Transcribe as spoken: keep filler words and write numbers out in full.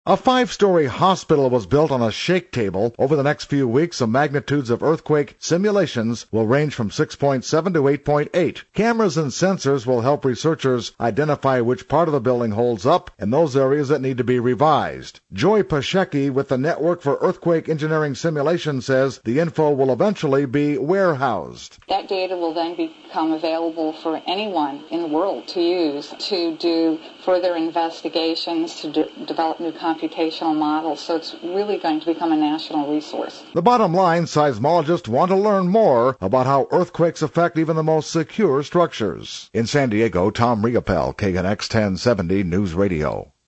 A five-story hospital was built on a shake table. Over the next few weeks, the magnitudes of earthquake simulations will range from six point seven to eight point eight. Cameras and sensors will help researchers identify which part of the building holds up and those areas that need to be revised. Joy Pashecki with the Network for Earthquake Engineering Simulation says the info will eventually be warehoused. That data will then become available for anyone in the world to use to do further investigations, to de- develop new computational models, so it's really going to become a national resource. The bottom line, seismologists want to learn more about how earthquakes affect even the most secure structures. In San Diego, Tom Riopel, K N X ten seventy News Radio.